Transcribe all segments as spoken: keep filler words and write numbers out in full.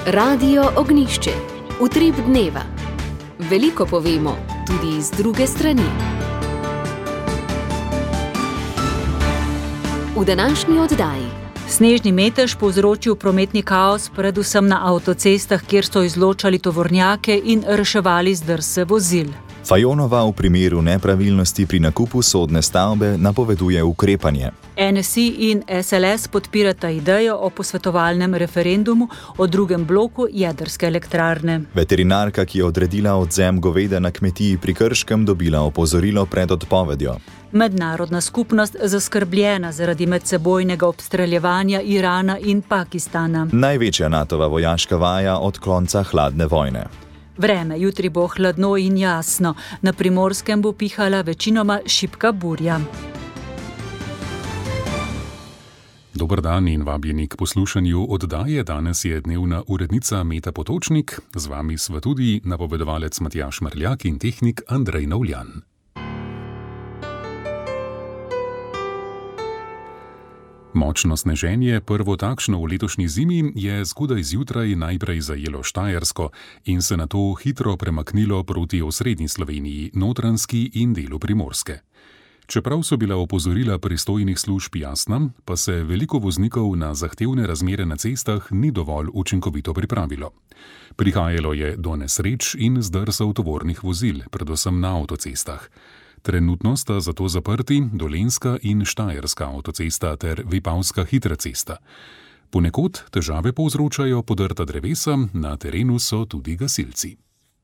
Radio Ognjišče. Utrip dneva. Veliko povemo, tudi z druge strani. V današnji oddaji. Snežni metež povzročil prometni kaos predvsem na avtocestah, kjer so izločali tovornjake in reševali zdrse vozil. Fajonova v primeru nepravilnosti pri nakupu sodne stavbe napoveduje ukrepanje. N S I in S L S podpirata idejo o posvetovalnem referendumu o drugem bloku jedrske elektrarne. Veterinarka, ki je odredila odvzem goveda na kmetiji pri Krškem, dobila opozorilo pred odpovedjo. Mednarodna skupnost zaskrbljena zaradi medsebojnega obstreljevanja Irana in Pakistana. Največja Natova vojaška vaja od konca hladne vojne. Vreme, jutri bo hladno in jasno. Na Primorskem bo pihala večinoma šibka burja. Dober dan in vabljeni k poslušanju oddaje. Danes je dnevna urednica Meta Potočnik. Z vami sva tudi napovedovalec Matjaž Mrljak in tehnik Andrej Novljan. Močno sneženje, prvo takšno v letošnji zimi, je zgodaj zjutraj najprej zajelo Štajersko in se nato hitro premaknilo proti osrednji Sloveniji, Notranjski in delu Primorske. Čeprav so bila opozorila pristojnih služb jasna, pa se veliko voznikov na zahtevne razmere na cestah ni dovolj učinkovito pripravilo. Prihajalo je do nesreč in zdrsov tovornih vozil, predvsem na avtocestah. Trenutno sta zato zaprti Dolenjska in Štajerska avtocesta ter Vipavska hitra cesta. Ponekod težave povzročajo podrta drevesa, na terenu so tudi gasilci.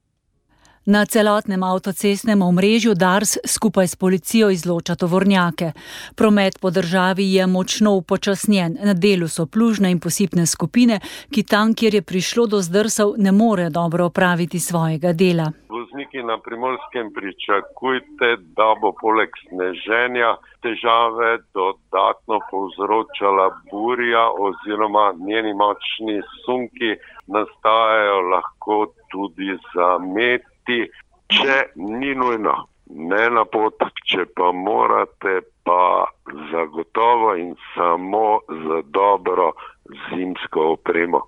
Na celotnem avtocestnem omrežju Dars skupaj s policijo izloča tovornjake. Promet po državi je močno upočasnjen. Na delu so plužne in posipne skupine, ki tam, kjer je prišlo do zdrsov, ne more dobro opraviti svojega dela. Vozniki na Primorskem pričakujte, da bo poleg sneženja težave dodatno povzročala burja oziroma njeni močni sunki, nastajajo lahko tudi zameti. Če ni nujno, ne na pot, če pa morate, pa zagotovo in samo za dobro zimsko opremo.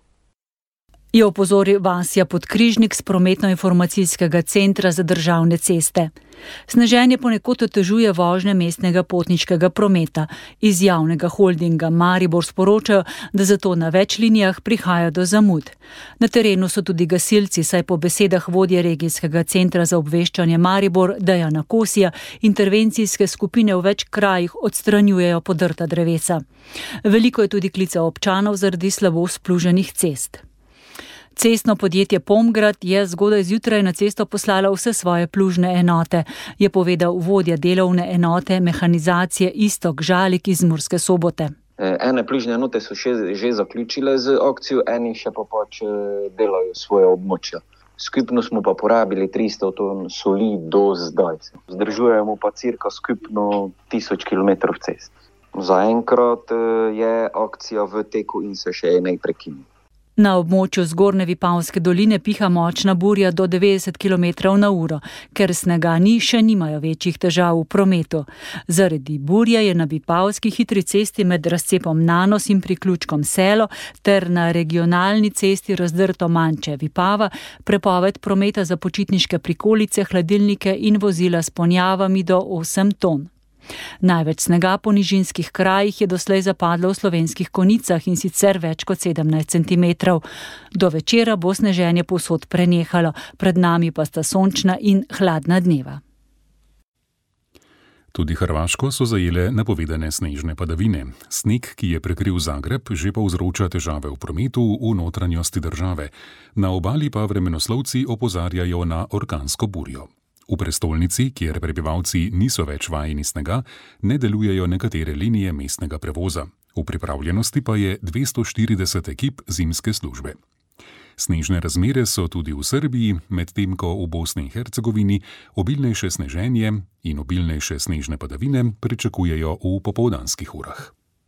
Je opozoril Vasja Podkrižnik z Prometno-informacijskega centra za državne ceste. Sneženje ponekod otežuje vožnje mestnega potniškega prometa. Iz javnega holdinga Maribor sporočajo, da zato na več linijah prihaja do zamud. Na terenu so tudi gasilci, saj po besedah vodje regijskega centra za obveščanje Maribor Dejana Kosija intervencijske skupine v več krajih odstranjujejo podrta drevesa. Veliko je tudi klicev občanov zaradi slabo spluženih cest. Cestno podjetje Pomgrad je zgodaj zjutraj na cesto poslalo vse svoje plužne enote, je povedal vodja delovne enote mehanizacije Istok Žalik iz Murske Sobote. Ene plužne enote so še, že zaključile z akcijo, eni še pa pač delajo svoje območja. Skupno smo pa porabili tristo ton soli do zdaj. Zdržujemo pa cirka skupno tisoč kilometrov cest. Zaenkrat je akcija v teku in se še ne prekine. Na območju zgornje Vipavske doline piha močna burja do devetdeset kilometrov na uro. Ker snega ni, še nimajo večjih težav v prometu. Zaradi burje je na Vipavski hitri cesti med razcepom Nanos in priključkom Selo ter na regionalni cesti razdrto Manče Vipava prepoved prometa za počitniške prikolice, hladilnike in vozila s ponjavami do osem ton. Največ snega po nižinskih krajih je doslej zapadlo v Slovenskih Konicah in sicer več kot sedemnajst centimetrov. Do večera bo sneženje povsod prenehalo, pred nami pa sta sončna in hladna dneva. Tudi Hrvaško so zajele napovedane snežne padavine. Sneg, ki je prekril Zagreb, že povzroča težave v prometu v notranjosti države. Na obali pa vremenoslovci opozarjajo na orkansko burjo. V prestolnici, kjer prebivalci niso več vajeni snega, ne delujejo nekatere linije mestnega prevoza. V pripravljenosti pa je dvesto štirideset ekip zimske službe. Snežne razmere so tudi v Srbiji, medtem ko v Bosni in Hercegovini obilnejše sneženje in obilnejše snežne padavine pričakujejo v popoldanskih urah.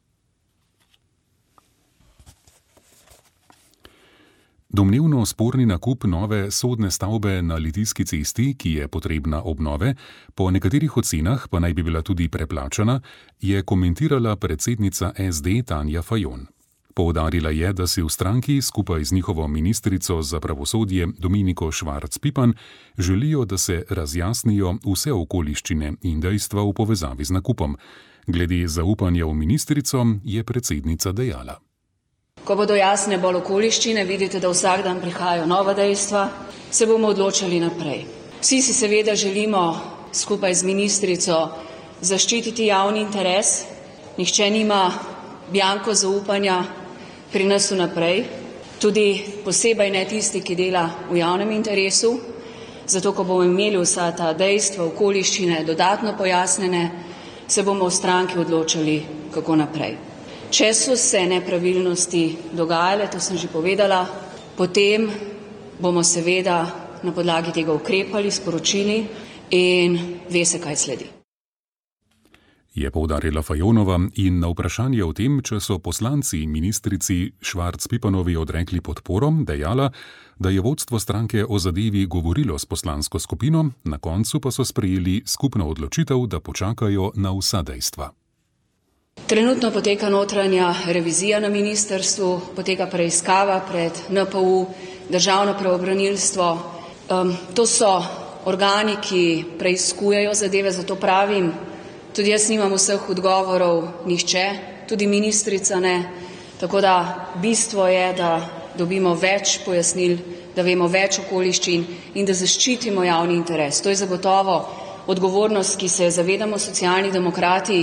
Domnevno sporni nakup nove sodne stavbe na Litijski cesti, ki je potrebna obnove, po nekaterih ocenah pa naj bi bila tudi preplačana, je komentirala predsednica S D Tanja Fajon. Poudarila je, da si v stranki skupaj z njihovo ministrico za pravosodje Dominiko Švarc Pipan želijo, da se razjasnijo vse okoliščine in dejstva v povezavi z nakupom. Glede zaupanja v ministrico je predsednica dejala. Ko bodo jasne bolj okoliščine, vidite, da vsak dan prihajajo nova dejstva, se bomo odločali naprej. Vsi si seveda želimo skupaj z ministrico zaščititi javni interes. Nihče nima bianko zaupanja pri nas vnaprej, tudi posebej ne tisti, ki dela v javnem interesu. Zato, ko bomo imeli vsa ta dejstva, okoliščine dodatno pojasnjene, se bomo v stranki odločili, kako naprej. Če so se nepravilnosti dogajale, to sem že povedala, potem bomo seveda na podlagi tega ukrepali, sporočili in ve se, kaj sledi. Je poudarila Fajonova in na vprašanje o tem, če so poslanci ministrici Švarc Pipanovi odrekli podporo, dejala, da je vodstvo stranke o zadevi govorilo s poslansko skupino, na koncu pa so sprejeli skupno odločitev, da počakajo na vsa dejstva. Trenutno poteka notranja revizija na ministrstvu, poteka preiskava pred N P U, državno pravobranilstvo. Um, to so organi, ki preiskujejo zadeve, zato pravim, tudi jaz nimam vseh odgovorov, nihče, tudi ministrica ne. Tako da bistvo je, da dobimo več pojasnil, da vemo več okoliščin in da zaščitimo javni interes. To je zagotovo odgovornost, ki se zavedamo Socialni demokrati.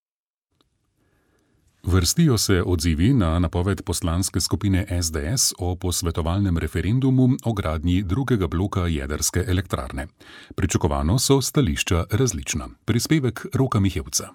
Vrstijo se odzivi na napoved poslanske skupine S D S o posvetovalnem referendumu o gradnji drugega bloka jedrske elektrarne. Pričakovano so stališča različna. Prispevek Roka Mihevca.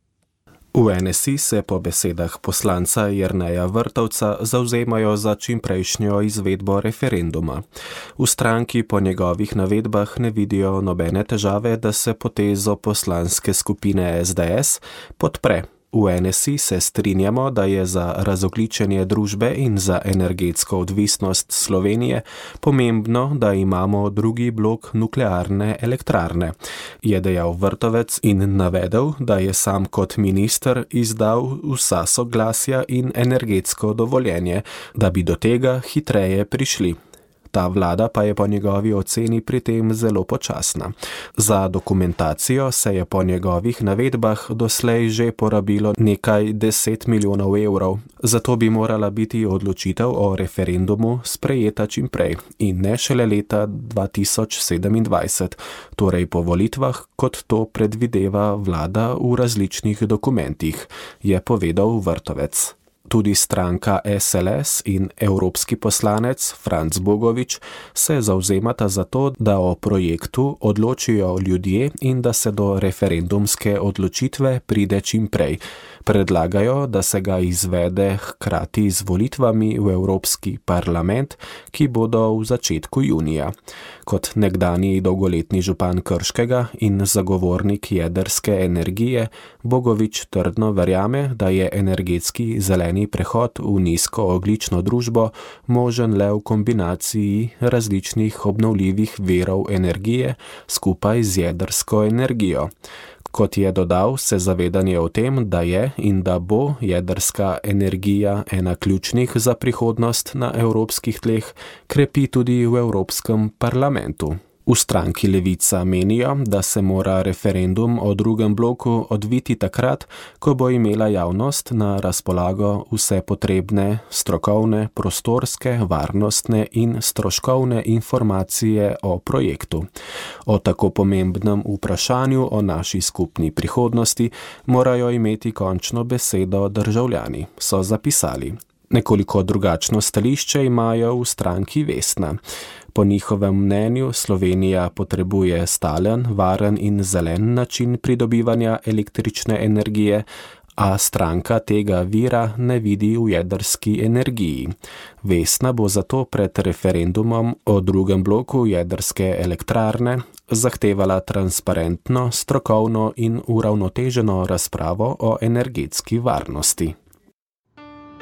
V N S I se po besedah poslanca Jerneja Vrtovca zavzemajo za čimprejšnjo izvedbo referenduma. V stranki po njegovih navedbah ne vidijo nobene težave, da se potezo poslanske skupine S D S podpre. V N S I se strinjamo, da je za razogljičenje družbe in za energetsko odvisnost Slovenije pomembno, da imamo drugi blok nuklearne elektrarne, je dejal Vrtovec in navedel, da je sam kot minister izdal vsa soglasja in energetsko dovoljenje, da bi do tega hitreje prišli. Ta vlada pa je po njegovi oceni pri tem zelo počasna. Za dokumentacijo se je po njegovih navedbah doslej že porabilo nekaj deset milijonov evrov, zato bi morala biti odločitev o referendumu sprejeta čim prej in ne šele leta dva tisoč sedemindvajset, torej po volitvah, kot to predvideva vlada v različnih dokumentih, je povedal Vrtovec. Tudi stranka S L S in evropski poslanec Franc Bogovič se zavzemata za to, da o projektu odločijo ljudje in da se do referendumske odločitve pride čim prej. Predlagajo, da se ga izvede hkrati z volitvami v Evropski parlament, ki bodo v začetku junija. Kot nekdanji dolgoletni župan Krškega in zagovornik jedrske energije, Bogovič trdno verjame, da je energetski zeleni prehod v nizkoogljično družbo možen le v kombinaciji različnih obnovljivih virov energije skupaj z jedrsko energijo. Kot je dodal, se zavedanje o tem, da je in da bo jedrska energija ena ključnih za prihodnost na evropskih tleh, krepi tudi v Evropskem parlamentu. V stranki Levica menijo, da se mora referendum o drugem bloku odviti takrat, ko bo imela javnost na razpolago vse potrebne strokovne, prostorske, varnostne in stroškovne informacije o projektu. O tako pomembnem vprašanju o naši skupni prihodnosti morajo imeti končno besedo državljani, so zapisali. Nekoliko drugačno stališče imajo v stranki Vesna. Po njihovem mnenju Slovenija potrebuje stalen, varen in zelen način pridobivanja električne energije, a stranka tega vira ne vidi v jedrski energiji. Vesna bo zato pred referendumom o drugem bloku jedrske elektrarne zahtevala transparentno, strokovno in uravnoteženo razpravo o energetski varnosti.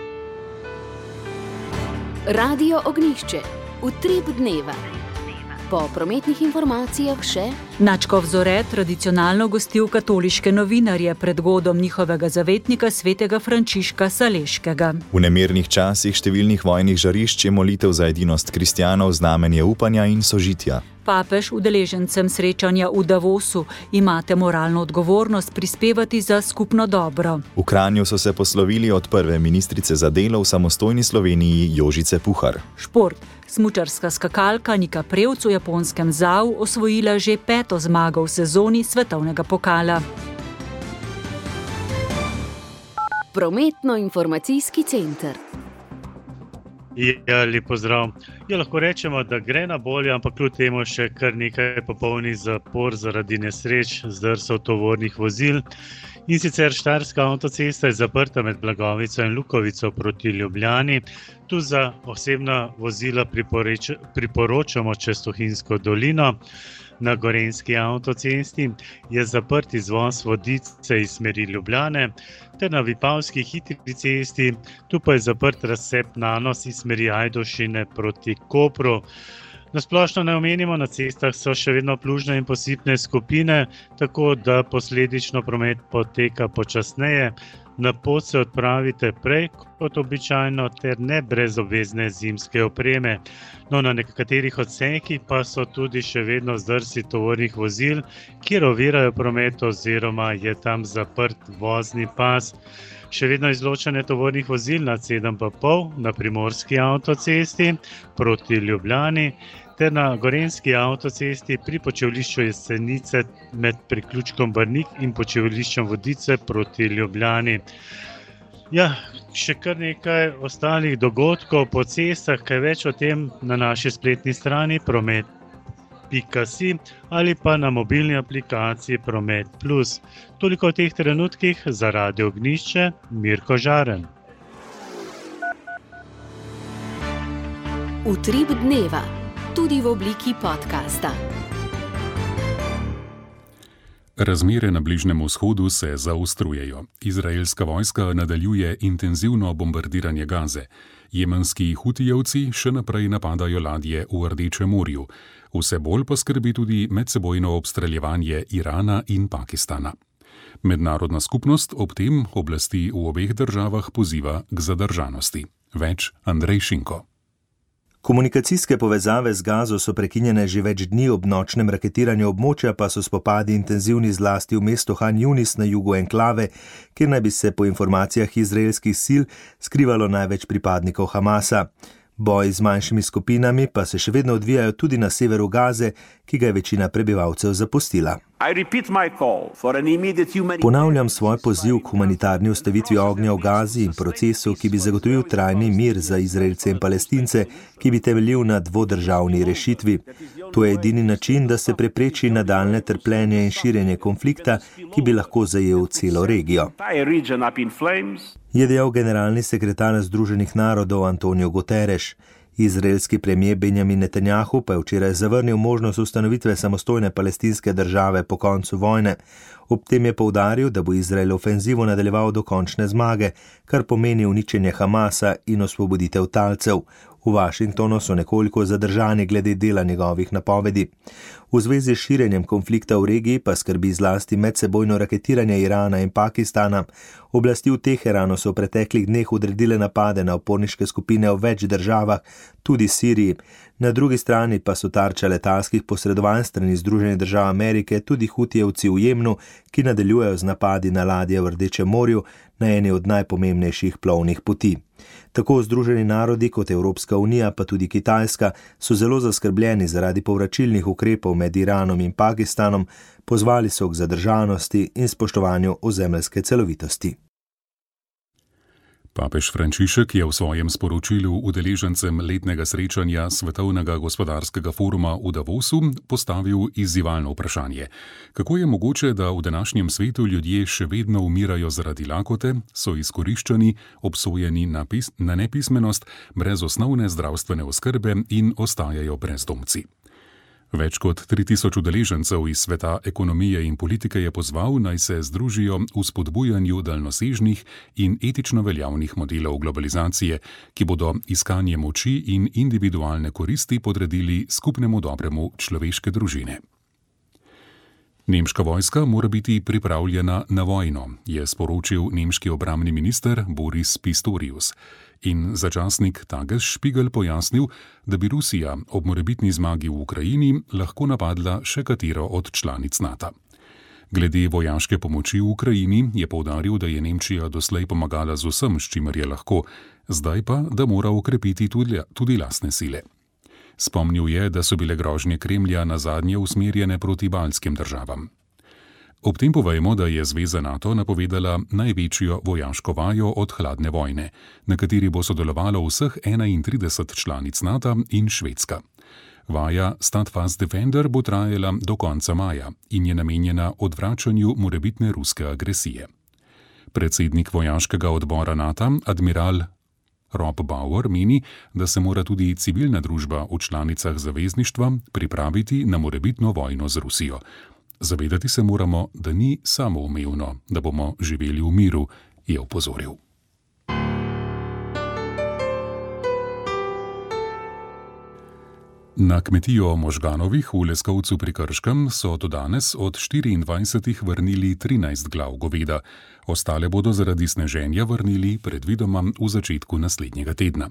Radio Ognjišče. Utrip dneva. Po prometnih informacijah še Načkov Zore tradicionalno gostil katoliške novinarje pred godom njihovega zavetnika svetega Frančiška Saleškega. V nemirnih časih številnih vojnih žarišč je molitev za edinost kristjanov znamenje upanja in sožitja. Papež udeležencem srečanja v Davosu: imate moralno odgovornost prispevati za skupno dobro. V Kranju so se poslovili od prve ministrice za delo v samostojni Sloveniji Jožice Puhar. Šport. Smučarska skakalka Nika Prevc v japonskem Zau osvojila že peto zmago v sezoni svetovnega pokala. Prometno-informacijski center. Ja, lep pozdrav. Ja, lahko rečemo, da gre na bolje, ampak kljub temu še kar nekaj popolni zapor zaradi nesreč zdrsov tovornih vozil. In sicer Štajerska avtocesta je zaprta med Blagovico in Lukovico proti Ljubljani. Tu za osebna vozila priporočamo čez Tuhinjsko dolino. Na Gorenjski avtocesti je zaprt izvoz Vodice iz smeri Ljubljane, ter na Vipavski hitri cesti, tu pa je zaprt razcep Nanos iz smeri Ajdovščine proti Kopru. Na splošno ne omenimo, na cestah so še vedno plužne in posipne skupine, tako da posledično promet poteka počasneje. Na pot se odpravite prej kot običajno ter ne brez obvezne zimske opreme. No, na nekaterih odsekih pa so tudi še vedno zdrsi tovornih vozil, kjer ovirajo promet oziroma je tam zaprt vozni pas. Še vedno izločanje tovornih vozil na sedem pa pol na Primorski avtocesti proti Ljubljani ter na Gorenjski avtocesti pri počivlišču Jesenice med priključkom Brnik in počivliščem Vodice proti Ljubljani. Ja, še kar nekaj ostalih dogodkov po cestah, kaj več o tem na naši spletni strani promet pika si ali pa na mobilni aplikaciji Promet Plus. Toliko v teh trenutkih za Radio Ognjišče, Mirko Žaren. Utrip dneva, tudi v obliki podcasta. Razmere na Bližnjem vzhodu se zaostrujejo. Izraelska vojska nadaljuje intenzivno bombardiranje Gaze. Jemenski hutijevci še naprej napadajo ladje v Rdečem morju. Vse bolj pa skrbi tudi medsebojno obstreljevanje Irana in Pakistana. Mednarodna skupnost ob tem oblasti v obeh državah poziva k zadržanosti. Več Andrej Šinko. Komunikacijske povezave z Gazo so prekinjene že več dni, ob nočnem raketiranju območja pa so spopadi intenzivni zlasti v mestu Han Yunis na jugu enklave, kjer naj bi se po informacijah izraelskih sil skrivalo največ pripadnikov Hamasa. Boji z manjšimi skupinami pa se še vedno odvijajo tudi na severu Gaze, ki ga je večina prebivalcev zapustila. Ponavljam svoj poziv k humanitarni ustavitvi ognja v Gazi in procesu, ki bi zagotovil trajni mir za Izraelce in Palestince, ki bi temeljil na dvodržavni rešitvi. To je edini način, da se prepreči nadaljne trpljenje in širjenje konflikta, ki bi lahko zajel celo regijo, je dejal generalni sekretar Združenih narodov Antonio Guterres. Izraelski premijer Benjamin Netanjahu pa je včeraj zavrnil možnost ustanovitve samostojne palestinske države po koncu vojne. Ob tem je poudaril, da bo Izrael ofenzivo nadaljeval do končne zmage, kar pomeni uničenje Hamasa in osvoboditev talcev. V Washingtonu so nekoliko zadržani glede dela njegovih napovedi. V zvezi s širjenjem konflikta v regiji pa skrbi zlasti medsebojno raketiranje Irana in Pakistana. Oblasti v Teheranu so v preteklih dneh odredile napade na uporniške skupine v več državah, tudi Siriji. Na drugi strani pa so tarča letalskih posredovanj strani Združenih držav Amerike tudi hutijevci v Jemnu, ki nadaljujejo z napadi na ladje v Rdečem morju na eni od najpomembnejših plovnih poti. Tako Združeni narodi kot Evropska unija, pa tudi Kitajska, so zelo zaskrbljeni zaradi povračilnih ukrepov med Iranom in Pakistanom, pozvali so k zadržanosti in spoštovanju ozemeljske celovitosti. Papež Frančišek je v svojem sporočilu udeležencem letnega srečanja Svetovnega gospodarskega foruma v Davosu postavil izzivalno vprašanje. Kako je mogoče, da v današnjem svetu ljudje še vedno umirajo zaradi lakote, so izkoriščani, obsojeni na, pis- na nepismenost, brez osnovne zdravstvene oskrbe in ostajajo brezdomci? Več kot tri tisoč udeležencev iz sveta ekonomije in politike je pozval, naj se združijo v spodbujanju daljnosežnih in etično veljavnih modelov globalizacije, ki bodo iskanje moči in individualne koristi podredili skupnemu dobremu človeške družine. Nemška vojska mora biti pripravljena na vojno, je sporočil nemški obrambni minister Boris Pistorius. In začasnik Tagesspiegel pojasnil, da bi Rusija ob morebitni zmagi v Ukrajini lahko napadla še katero od članic NATO. Glede vojaške pomoči v Ukrajini je poudaril, da je Nemčija doslej pomagala z vsem, s čimer je lahko, zdaj pa, da mora okrepiti tudi, tudi lastne sile. Spomnil je, da so bile grožnje Kremlja nazadnje usmerjene proti baltskim državam. Ob tem povejmo, da je Zveza NATO napovedala največjo vojaško vajo od hladne vojne, na kateri bo sodelovalo vseh enaintrideset članic NATO in Švedska. Vaja Steadfast Defender bo trajala do konca maja in je namenjena odvračanju morebitne ruske agresije. Predsednik vojaškega odbora NATO, admiral Rob Bauer, meni, da se mora tudi civilna družba v članicah zavezništva pripraviti na morebitno vojno z Rusijo. Zavedati se moramo, da ni samoumevno, da bomo živeli v miru, je opozoril. Na kmetijo Možganovih v Leskovcu pri Krškem so do danes od štiriindvajsetih vrnili trinajst glav goveda. Ostale bodo zaradi sneženja vrnili predvidoma v začetku naslednjega tedna.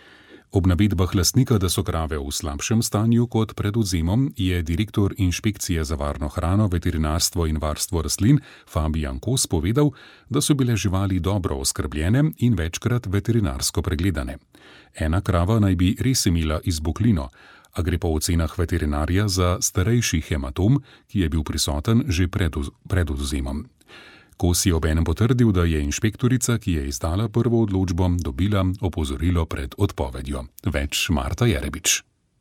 Ob navedbah lastnika, da so krave v slabšem stanju kot pred odvzemom, je direktor Inšpekcije za varno hrano, veterinarstvo in varstvo rastlin Fabijan Kos povedal, da so bile živali dobro oskrbljene in večkrat veterinarsko pregledane. Ena krava naj bi res imela izboklino, a gre po ocenah veterinarja za starejši hematom, ki je bil prisoten že pred, pred odvzemom. Kos je obenem potrdil, da je inšpektorica, ki je izdala prvo odločbo, dobila opozorilo pred odpovedjo. Več Marta Jerebič.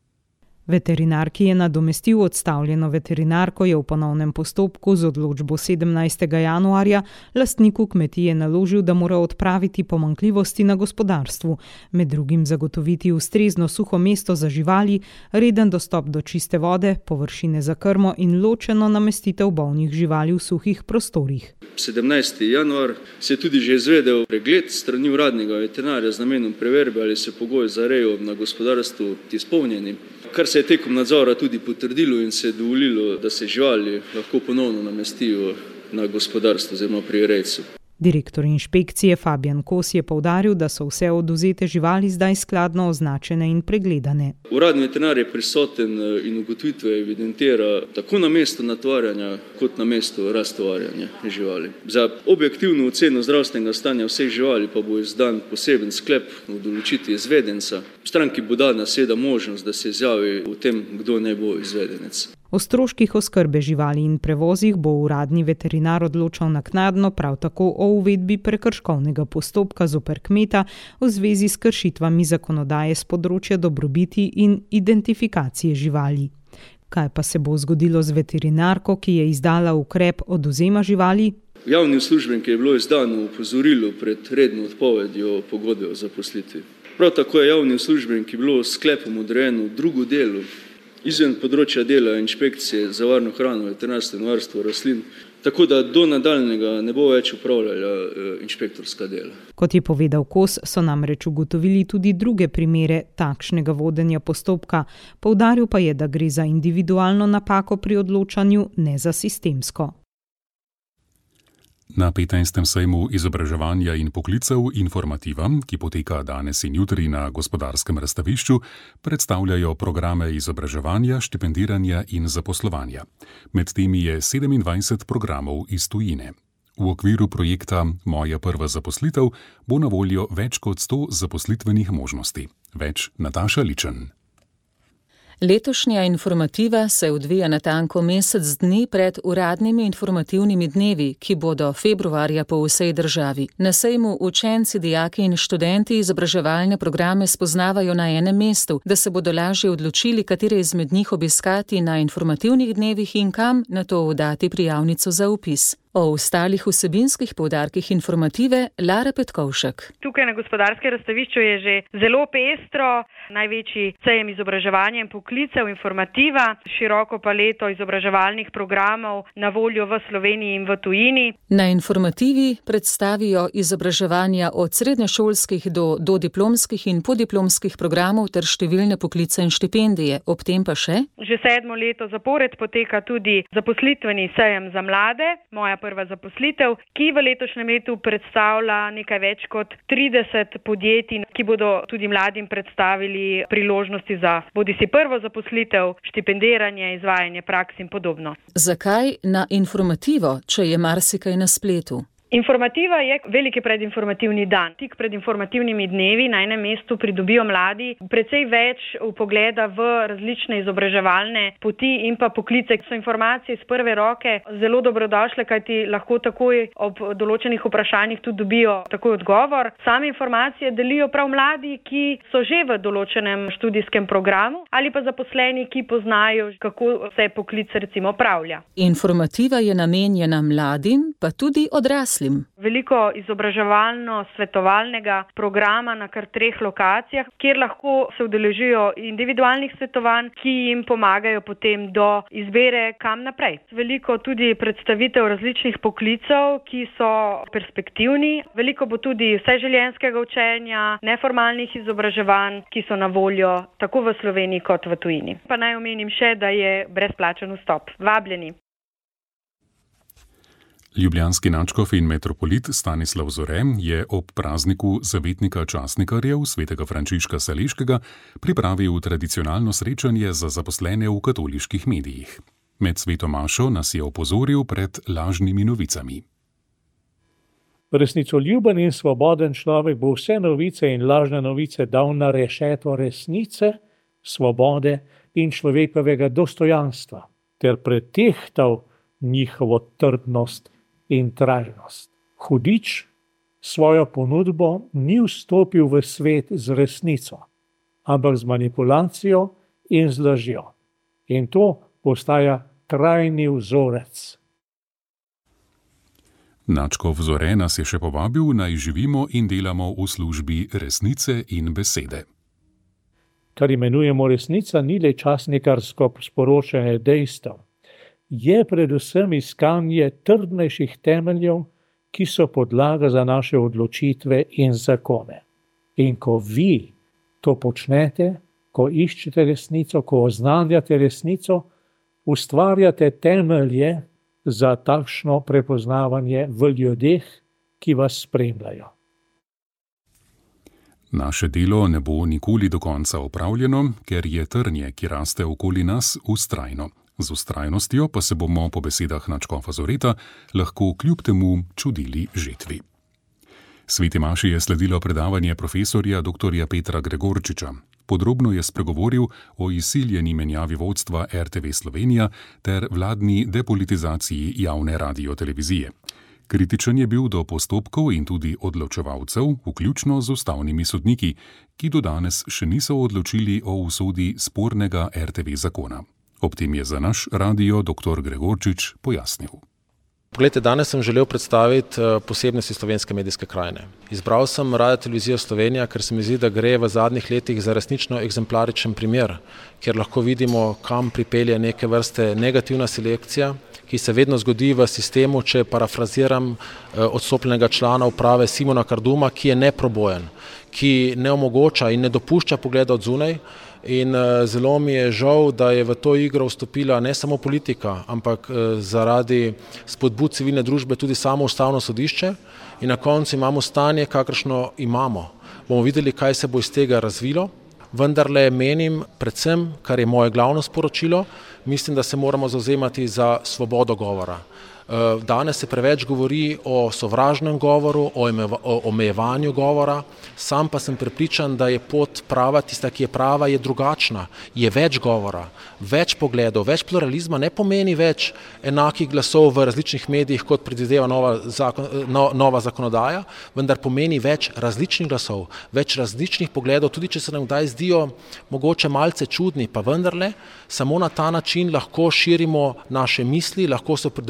Veterinar, ki je nadomestil odstavljeno veterinarko, je v ponovnem postopku z odločbo sedemnajstega januarja lastniku kmetije naložil, da mora odpraviti pomanjkljivosti na gospodarstvu, med drugim zagotoviti ustrezno suho mesto za živali, reden dostop do čiste vode, površine za krmo in ločeno namestitev bolnih živali v suhih prostorih. sedemnajstega januarja se je tudi že izvedel pregled strani uradnega veterinarja z namenom preverbe, ali se pogoji za rejo na gospodarstvu izpolnjeni. Kar se je tekom nadzora tudi potrdilo in se je dovolilo, da se živali lahko ponovno namestijo na gospodarstvu oziroma pri rejcu. Direktor inšpekcije Fabijan Kos je poudaril, da so vse odvzete živali zdaj skladno označene in pregledane. Uradni veterinar je prisoten in ugotovitve evidentira tako na mestu natvarjanja kot na mestu raztovarjanja živali. Za objektivno oceno zdravstvenega stanja vseh živali pa bo izdan poseben sklep o določitvi izvedenca. Stranki bo dana seveda možnost, da se izjavi o tem, kdo naj bo izvedenec. O stroških oskrbe živali in prevozih bo uradni veterinar odločal naknadno, prav tako o uvedbi prekrškovnega postopka zoper kmeta v zvezi s kršitvami zakonodaje s področja dobrobiti in identifikacije živali. Kaj pa se bo zgodilo z veterinarko, ki je izdala ukrep odvzema živali? Javni uslužbenki je bilo izdano opozorilo pred redno odpovedjo pogodbe o zaposlitvi. Prav tako je javni uslužbenki bilo s sklepom odrejeno drugo delo izven področja dela inšpekcije za varno hrano, veterinarstvo in varstvo rastlin, tako da do nadaljnjega ne bo več upravljala inšpektorska dela. Kot je povedal Kos, so namreč ugotovili tudi druge primere takšnega vodenja postopka, poudaril pa je, da gre za individualno napako pri odločanju, ne za sistemsko. Na petnajstem sejmu izobraževanja in poklicev Informativa, ki poteka danes in jutri na Gospodarskem razstavišču, predstavljajo programe izobraževanja, štipendiranja in zaposlovanja. Med temi je sedemindvajset programov iz tujine. V okviru projekta Moja prva zaposlitev bo na voljo več kot sto zaposlitvenih možnosti. Več Nataša Ličen. Letošnja informativa se odvija natanko mesec dni pred uradnimi informativnimi dnevi, ki bodo februarja po vsej državi. Na sejmu učenci, dijaki in študenti izobraževalne programe spoznavajo na enem mestu, da se bodo lažje odločili, katere izmed njih obiskati na informativnih dnevih in kam na to oddati prijavnico za vpis. O ostalih vsebinskih poudarkih informative Lara Petkovšek. Tukaj na gospodarskem razstavišču je že zelo pestro, največji sejem izobraževanja in poklicev, informativa, široko paleto izobraževalnih programov na voljo v Sloveniji in v tujini. Na informativi predstavijo izobraževanja od srednješolskih do dodiplomskih in podiplomskih programov ter številne poklice in štipendije. Ob tem pa še? Že sedmo leto zapored poteka tudi zaposlitveni sejem za mlade, moja prva zaposlitev, ki v letošnjem letu predstavlja nekaj več kot trideset podjetij, ki bodo tudi mladim predstavili priložnosti za bodisi prvo zaposlitev, štipendiranje, izvajanje praks in podobno. Zakaj na informativo, če je marsikaj na spletu? Informativa je veliki predinformativni dan. Tik pred informativnimi dnevi na enem mestu pridobijo mladi precej več vpogleda v različne izobraževalne poti in pa poklice. So informacije iz prve roke zelo dobrodošle, kajti lahko takoj ob določenih vprašanjih tudi dobijo takoj odgovor. Same informacije delijo prav mladi, ki so že v določenem študijskem programu ali pa zaposleni, ki poznajo, kako se poklic recimo opravlja. Informativa je namenjena mladim, pa tudi odraslim. Veliko izobraževalno-svetovalnega programa na kar treh lokacijah, kjer lahko se udeležijo individualnih svetovanj, ki jim pomagajo potem do izbire kam naprej. Veliko tudi predstavitev različnih poklicev, ki so perspektivni. Veliko bo tudi vseživljenjskega učenja, neformalnih izobraževanj, ki so na voljo tako v Sloveniji kot v tujini. Pa naj omenim še, da je brezplačen vstop. Vabljeni. Ljubljanski nadškof in metropolit Stanislav Zore je ob prazniku zavetnika časnikarjev svetega Frančiška Saleškega pripravil tradicionalno srečanje za zaposlene v katoliških medijih. Med sveto mašo nas je opozoril pred lažnimi novicami. Resnicoljuben in svoboden človek bo vse novice in lažne novice dal na rešeto resnice, svobode in človekovega dostojanstva ter pretehtal njihovo trdnost in trajnost. Hudič svojo ponudbo ni vstopil v svet z resnico, ampak z manipulacijo in z lažjo. In to postaja trajni vzorec. Nadškof Zore nas je še povabil, naj živimo in delamo v službi resnice in besede. Kar imenujemo resnica, ni le časnikarsko sporočanje dejstev. Je predvsem iskanje trdnejših temeljev, ki so podlaga za naše odločitve in zakone. In ko vi to počnete, ko iščete resnico, ko oznanjate resnico, ustvarjate temelje za takšno prepoznavanje v ljudeh, ki vas spremljajo. Naše delo ne bo nikoli do konca opravljeno, ker je trnje, ki raste okoli nas, vztrajno. Z vztrajnostjo pa se bomo po besedah nadškofa Zoreta lahko kljub temu čudili žetvi. Sveti maši je sledilo predavanje profesorja doktorja Petra Gregorčiča. Podrobno je spregovoril o izsiljeni menjavi vodstva R T V Slovenija ter vladni depolitizaciji javne radiotelevizije. Kritičen je bil do postopkov in tudi odločevalcev, vključno z ustavnimi sodniki, ki do danes še niso odločili o usodi spornega R T V zakona. Ob tem je za naš radio doktor Gregorčič pojasnil. Poglejte, danes sem želel predstaviti posebnosti slovenske medijske krajine. Izbral sem Radiotelevizijo Slovenija, ker se mi zdi, da gre v zadnjih letih za resnično eksemplaričen primer, kjer lahko vidimo, kam pripelje neke vrste negativna selekcija, ki se vedno zgodi v sistemu, če parafraziram odstopljenega člana uprave Simona Karduma, ki je neprobojen, ki ne omogoča in ne dopušča pogleda od zunaj. In zelo mi je žal, da je v to igro vstopila ne samo politika, ampak zaradi spodbud civilne družbe tudi samo ustavno sodišče in na koncu imamo stanje, kakršno imamo. Bomo videli, kaj se bo iz tega razvilo, vendarle menim predvsem, kar je moje glavno sporočilo, mislim, da se moramo zavzemati za svobodo govora. Danes se preveč govori o sovražnem govoru, o omejevanju govora, sam pa sem prepričan, da je pot prava, tista, ki je prava, je drugačna, je več govora, več pogledov, več pluralizma, ne pomeni več enakih glasov v različnih medijih, kot predvideva nova, zakon, no, nova zakonodaja, vendar pomeni več različnih glasov, več različnih pogledov, tudi če se nam kdaj zdijo mogoče malce čudni, pa vendarle samo na ta način lahko širimo naše misli, lahko se opredeljujemo tudi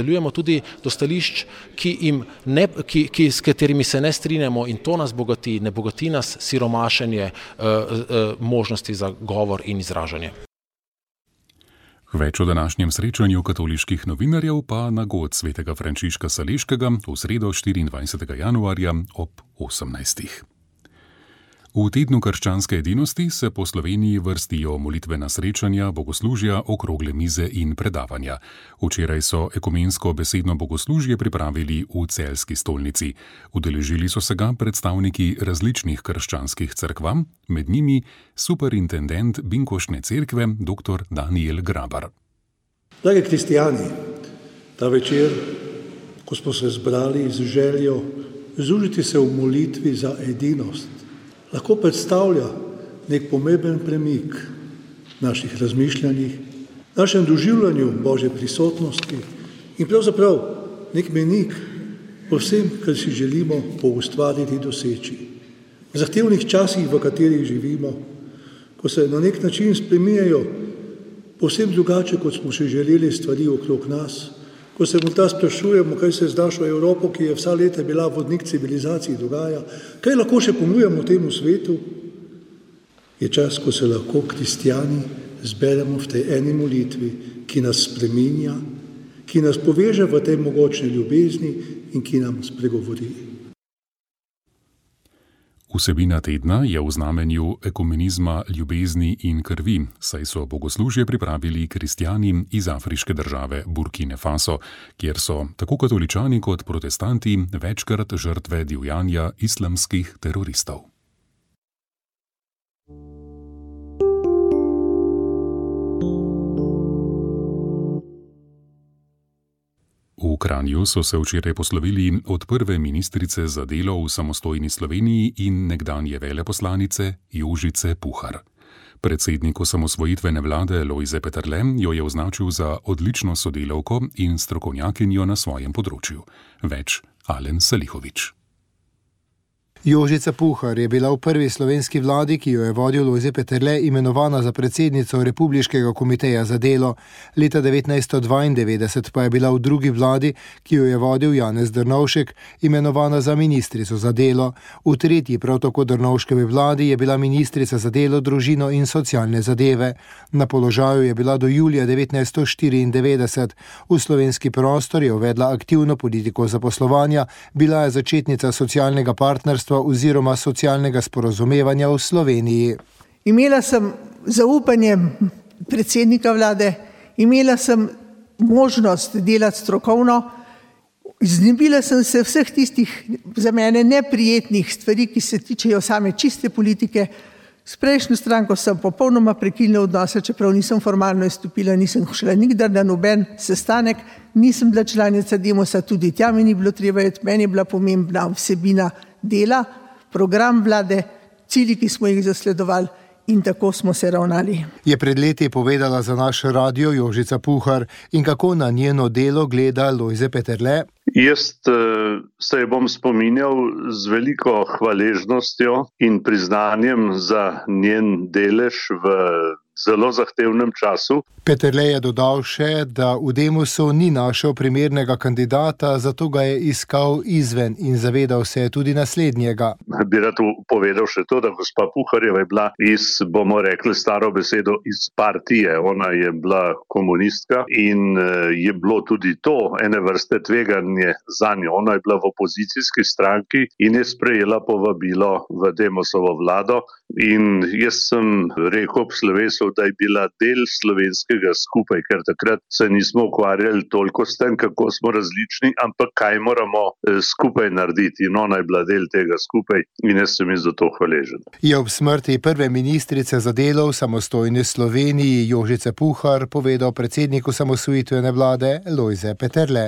tudi do stališč, ki im ne, ki, ki, s katerimi se ne strinjamo, in to nas bogati, ne bogati nas siromašenje uh, uh, možnosti za govor in izražanje. Več o današnjem srečanju katoliških novinarjev pa na god svetega Frančiška Saleškega v sredo štiriindvajsetega januarja ob osemnajstih. V tednu krščanske edinosti se po Sloveniji vrstijo molitvena srečanja, bogoslužja, okrogle mize in predavanja. Včeraj so ekumensko besedno bogoslužje pripravili v Celjski stolnici. Udeležili so se ga predstavniki različnih krščanskih cerkva, med njimi superintendent Binkoštne cerkve dr. Daniel Grabar. Dragi kristijani, ta večer, ko smo se zbrali z željo združiti se v molitvi za edinost, lahko predstavlja nek pomemben premik v naših razmišljanjih, našem doživljanju Božje prisotnosti in pravzaprav nek menik po vsem, kar si želimo poustvariti in doseči. V zahtevnih časih, v katerih živimo, ko se na nek način spreminjajo povsem drugače, kot smo še želeli stvari okrog nas, ko se morda sprašujemo, kaj se z našo Evropo, ki je vsa leta bila vodnik civilizacij, dogaja, kaj lahko še ponujamo temu svetu, je čas, ko se lahko kristijani zberemo v tej eni molitvi, ki nas spreminja, ki nas poveže v tej mogočni ljubezni in ki nam spregovori. Vsebina tedna je v znamenju ekumenizma, ljubezni in krvi, saj so bogoslužje pripravili kristjani iz afriške države Burkine Faso, kjer so tako katoličani kot protestanti večkrat žrtve divjanja islamskih teroristov. V Kranju so se včeraj poslovili od prve ministrice za delo v samostojni Sloveniji in nekdanje veleposlanice Jožice Puhar. Predsednik osamosvojitvene vlade Lojze Peterle jo je označil za odlično sodelavko in strokovnjakinjo na svojem področju. Več Alen Salihovič. Jožica Puhar je bila v prvi slovenski vladi, ki jo je vodil Lojze Peterle, imenovana za predsednico Republiškega komiteja za delo. Leta devetnajststo dvaindevetdeset pa je bila v drugi vladi, ki jo je vodil Janez Drnovšek, imenovana za ministrico za delo. V tretji, prav tako Drnovškovi vladi, je bila ministrica za delo, družino in socialne zadeve. Na položaju je bila do julija devetnajststo štiriindevetdeset. V slovenski prostor je uvedla aktivno politiko zaposlovanja, bila je začetnica socialnega partnerstva oziroma socialnega sporazumevanja v Sloveniji. Imela sem zaupanje predsednika vlade, imela sem možnost delati strokovno, znebila sem se vseh tistih za mene neprijetnih stvari, ki se tičejo same čiste politike. S prejšnjo stranko sem popolnoma prekinila odnose, čeprav nisem formalno izstopila, nisem šla nikdar na noben sestanek, nisem bila članica Demosa, tudi tja mi ni bilo treba iti, meni je bila pomembna vsebina dela, program vlade, cilji, ki smo jih zasledovali in tako smo se ravnali. Je pred leti povedala za naš radio Jožica Puhar in kako na njeno delo gleda Lojze Peterle. Jaz se bom spominjal z veliko hvaležnostjo in priznanjem za njen delež v zelo zahtevnem času. Peterle je dodal še, da v Demosu ni našel primernega kandidata, zato ga je iskal izven in zavedal se tudi naslednjega. Bi rad povedal še to, da gospa Puharjeva je bila iz, bomo rekli staro besedo, iz partije. Ona je bila komunistka in je bilo tudi to ene vrste tveganje za njo. Ona je bila v opozicijski stranki in je sprejela povabilo v Demosovo vlado in jaz sem rekel ob slovesu, da je bila del slovenskega skupaj, ker takrat se nismo ukvarjali toliko s tem, kako smo različni, ampak kaj moramo skupaj narediti. In ona je bila del tega skupaj in jaz sem ji za to hvaležen. Je ob smrti prve ministrice za delo v samostojni Sloveniji Jožice Puhar povedal predsednik osamosvojitvene vlade Lojze Peterle.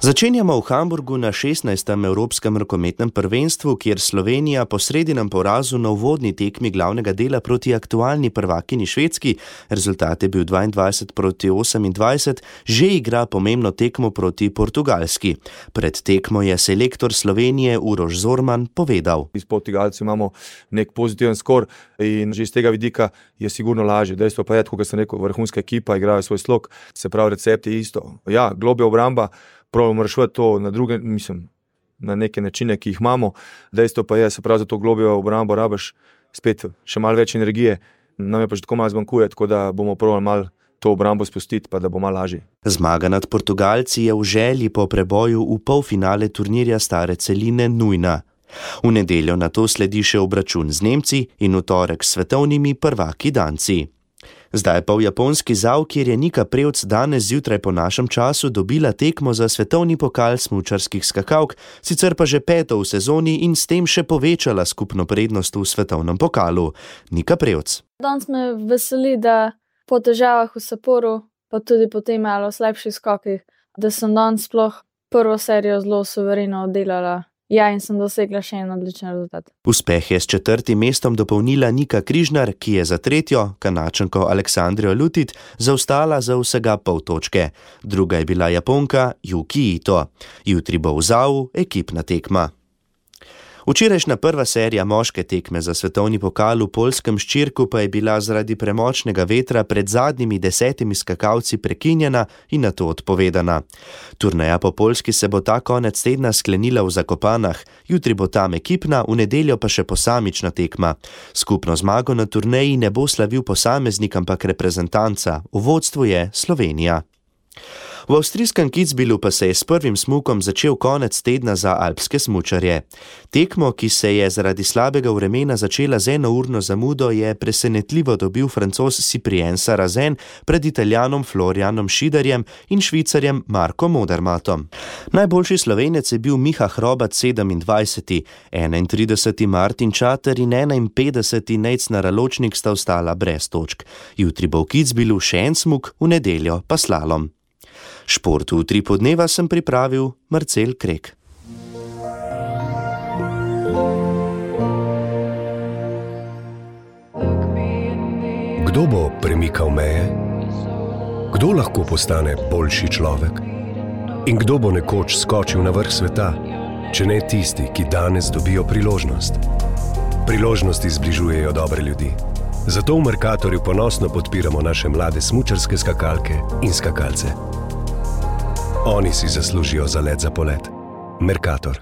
Začenjamo v Hamburgu na šestnajstem Evropskem rokometnem prvenstvu, kjer Slovenija po sredinem porazu na uvodni tekmi glavnega dela proti aktualni prvakinji Švedski, rezultat je bil dvaindvajset proti osemindvajset, že igra pomembno tekmo proti Portugalski. Pred tekmo je selektor Slovenije Uroš Zorman povedal. Iz Portugalci imamo nek pozitiven skor in že iz tega vidika je sigurno lažje. Dejstvo pa je, kot sem rekel, vrhunska ekipa, igrajo svoj slog, se pravi recept je isto. Ja, globlja obramba, probamo rešiti to na druge, mislim, na neke načine, ki jih imamo. Dejstvo pa je, se pravi, za to globljo obrambo rabiš spet še malo več energije. Nam je pa že tako malo zmanjkuje, tako da bomo probali malo to obrambo spustiti, pa da bo malo lažje. Zmaga nad Portugalci je v želji po preboju v polfinale turnirja Stare celine nujna. V nedeljo nato sledi še obračun z Nemci in v torek s svetovnimi prvaki Danci. Zdaj pa v japonski Zau, kjer je Nika Prevc danes zjutraj po našem času dobila tekmo za svetovni pokal smučarskih skakalk, sicer pa že peto v sezoni in s tem še povečala skupno prednost v svetovnem pokalu. Nika Prevc. Danes me veseli, da po težavah v Sapporu, pa tudi po tem malo slabših skokih, da sem danes sploh prvo serijo zelo suvereno oddelala. Ja, in sem dosegla še en odličen rezultat. Uspeh je s četrtim mestom dopolnila Nika Križnar, ki je za tretjo, Kanačanko Aleksandrijo Lutit, zaostala za vsega pol točke. Druga je bila Japonka Yuki Ito. Jutri bo v Zau ekipna tekma. Včerajšnja prva serija moške tekme za svetovni pokal v poljskem Ščirku pa je bila zaradi premočnega vetra pred zadnjimi desetimi skakalci prekinjena in nato odpovedana. Turneja po Poljski se bo ta konec tedna sklenila v Zakopanah, jutri bo tam ekipna, v nedeljo pa še posamična tekma. Skupno zmago na turneji ne bo slavil posameznik, ampak reprezentanca. V vodstvu je Slovenija. V avstrijskem Kitzbühelu pa se je s prvim smukom začel konec tedna za alpske smučarje. Tekmo, ki se je zaradi slabega vremena začela z enourno zamudo, je presenetljivo dobil Francoz Cyprien Sarrazin pred Italijanom Florianom Schiederjem in Švicarjem Markom Odermatom. Najboljši Slovenec je bil Miha Hrobat sedemindvajseti, enaintrideseti Martin Čater in enainpetdeseti Nejc Naraločnik sta ostala brez točk. Jutri bo v Kitzbühelu še en smuk, v nedeljo pa slalom. Šport v tri podneva sem pripravil Marcel Krek. Kdo bo premikal meje? Kdo lahko postane boljši človek? In kdo bo nekoč skočil na vrh sveta, če ne tisti, ki danes dobijo priložnost? Priložnosti zbližujejo dobre ljudi. Zato v Mercatorju ponosno podpiramo naše mlade smučarske skakalke in skakalce. Oni si zaslužijo zalet za polet. Mercator.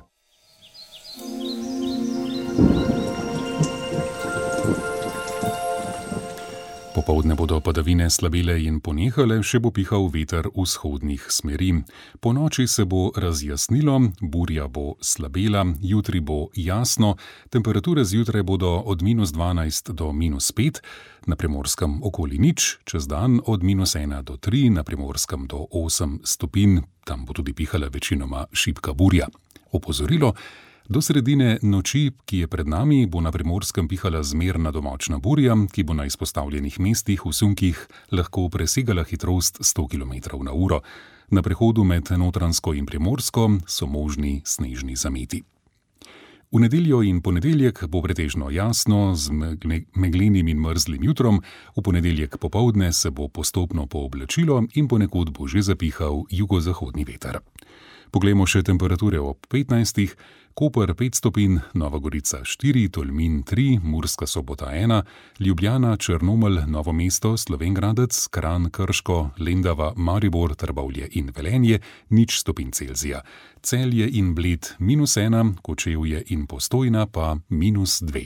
Popoldne bodo padavine slabile in ponehale, še bo pihal veter vzhodnih smeri. Po noči se bo razjasnilo, burja bo slabela, jutri bo jasno, temperature zjutraj bodo od minus dvanajst do minus pet, na Primorskem okoli nič, čez dan od minus ena do tri, na Primorskem do osem stopinj, tam bo tudi pihala večinoma šibka burja. Opozorilo, do sredine noči, ki je pred nami, bo na Primorskem pihala zmerna domočna burja, ki bo na izpostavljenih mestih v sunkih lahko presegala hitrost sto kilometrov na uro. Na prehodu med Notranjsko in Primorsko so možni snežni zameti. V nedeljo in ponedeljek bo pretežno jasno z meglenim in mrzlim jutrom, v ponedeljek popoldne se bo postopno pooblačilo in ponekod bo že zapihal jugozahodni veter. Poglejmo še temperature ob petnajstih, Koper pet stopinj, Nova Gorica štiri, Tolmin tri, Murska Sobota ena, Ljubljana, Črnomelj, Novo mesto, Slovenj Gradec, Kranj, Krško, Lendava, Maribor, Trbovlje in Velenje, nič stopinj Celzija. Celje in Bled minus ena, Kočevje in Postojna pa minus dve.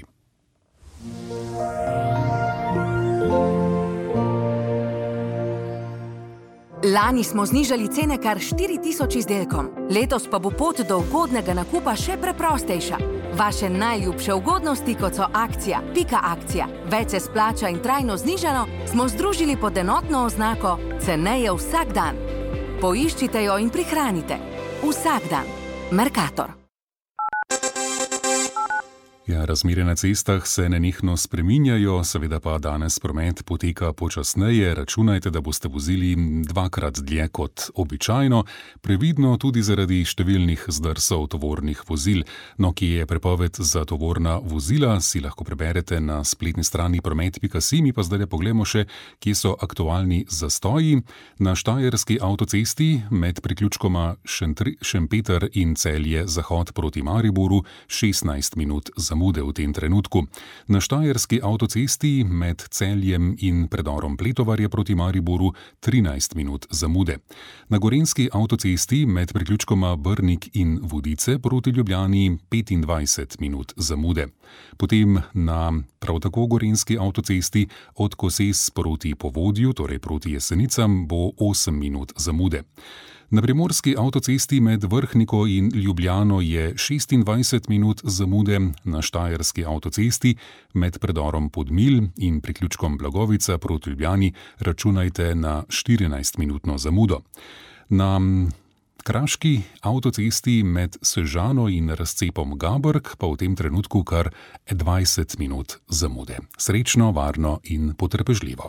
Lani smo znižali cene kar štiri tisoč izdelkom, letos pa bo pot do ugodnega nakupa še preprostejša. Vaše najljubše ugodnosti, kot so akcija, pika akcija, več se splača in trajno znižano, smo združili pod enotno oznako ceneje vsak dan. Poiščite jo in prihranite. Vsak dan. Mercator. Ja, razmere na cestah se nenehno spreminjajo, seveda pa danes promet poteka počasneje. Računajte, da boste vozili dvakrat dlje kot običajno, previdno tudi zaradi številnih zdrsov tovornih vozil. No, kje je prepoved za tovorna vozila, si lahko preberete na spletni strani promet pika si. Mi pa zdaj pogledamo še, kje so aktualni zastoji. Na štajerski avtocesti med priključkoma Šentri, Šempeter in Celje zahod proti Mariboru šestnajst minut za zamude v tem trenutku. Na štajerski avtocesti med Celjem in predorom Pletovarje proti Mariboru trinajst minut zamude. Na gorenjski avtocesti med priključkoma Brnik in Vodice proti Ljubljani petindvajset minut zamude. Potem na prav tako gorenjski avtocesti od Koses proti Povodju, torej proti Jesenicam, bo osem minut zamude. Na primorski avtocesti med Vrhniko in Ljubljano je šestindvajset minut zamude, na štajerski avtocesti med predorom Podmilj in priključkom Blagovica proti Ljubljani računajte na štirinajst minutno zamudo. Na kraški avtocesti med Sežano in razcepom Gabrk pa v tem trenutku kar dvajset minut zamude. Srečno, varno in potrpežljivo.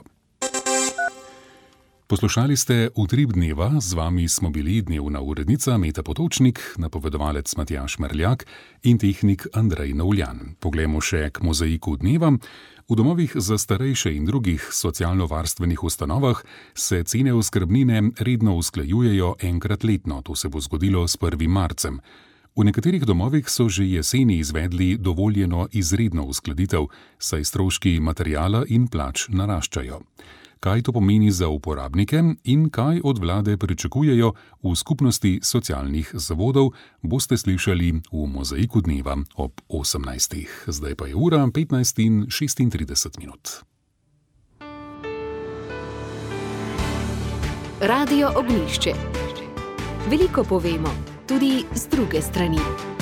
Poslušali ste Utrip dneva, z vami smo bili dnevna urednica Meta Potočnik, napovedovalec Matjaž Merljak in tehnik Andrej Novljan. Poglejmo še k mozaiku dneva. V domovih za starejše in drugih socialno-varstvenih ustanovah se cene oskrbnine redno usklajujejo enkrat letno, to se bo zgodilo s prvim marcem. V nekaterih domovih so že jeseni izvedli dovoljeno izredno uskladitev, saj stroški materiala in plač naraščajo. Kaj to pomeni za uporabnike in kaj od vlade pričakujejo v skupnosti socialnih zavodov, boste slišali v mozaiku dneva ob osemnajstih. Zdaj pa je ura petnajst in šestintrideset minut. Radio Ognjišče. Veliko povemo, tudi z druge strani.